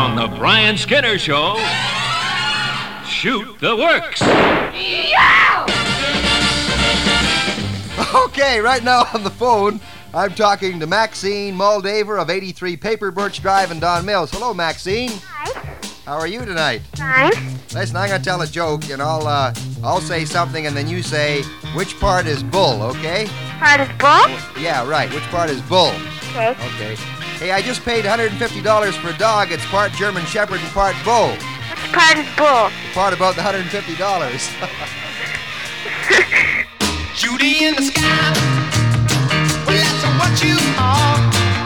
On the Brian Skinner Show, shoot the works. Yeah! Okay, right now on the phone, I'm talking to Maxine Moldaver of 83 Paper Birch Drive in Don Mills. Hello, Maxine. Hi. How are you tonight? Fine. Listen, I'm going to tell a joke, and I'll say something, and then you say which part is bull, okay? Part is bull? Yeah, right. Which part is bull? Okay. Okay. Hey, I just paid $150 for a dog. It's part German Shepherd and part bull. Which part is bull? The part about the $150. Judy in the sky, well that's what you are.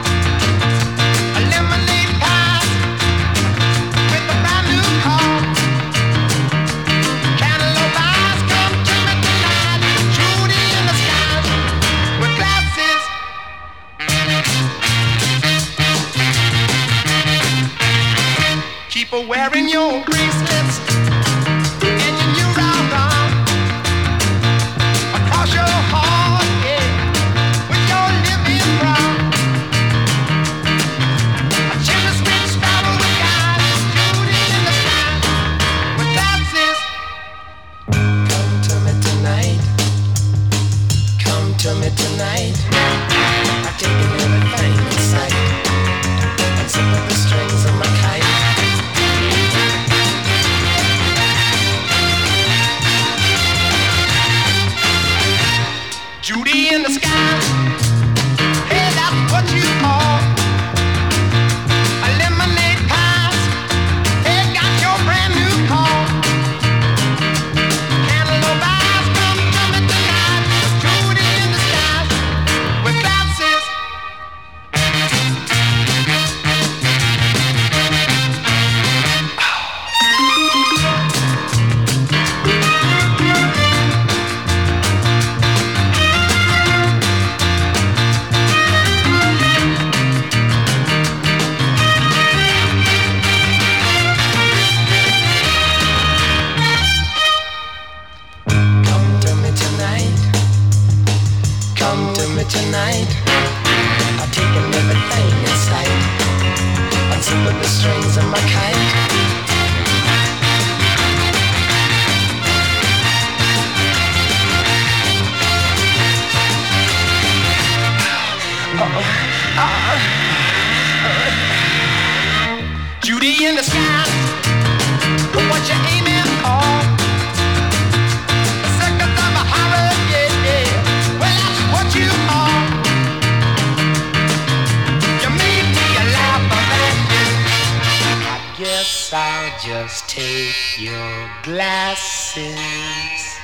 A lemonade pie with a brand new car. Cantaloupe eyes come to me tonight. Judy in the sky with glasses. Keep wearing your bracelets and your new round across your heart, yeah, with your living brown. A chimney sweet startle with guys, Judy in the sky with glasses. Come to me tonight. Come to me tonight. I've taken everything in sight. Unzip the strings of my kite. Judy in the sky, hey, that's what you are. A lemonade pie, hey, got your brand new car. Cantaloupe eyes come to me tonight. Judy in the sky with glasses. Come to me tonight. I've taken everything in sight. Unzip the strings of my kite. Judy in the sky, what you aiming for? The circus of a horror, yeah, yeah. Well, that's what you are. You made me a laugh at you. I guess I'll just take your glasses.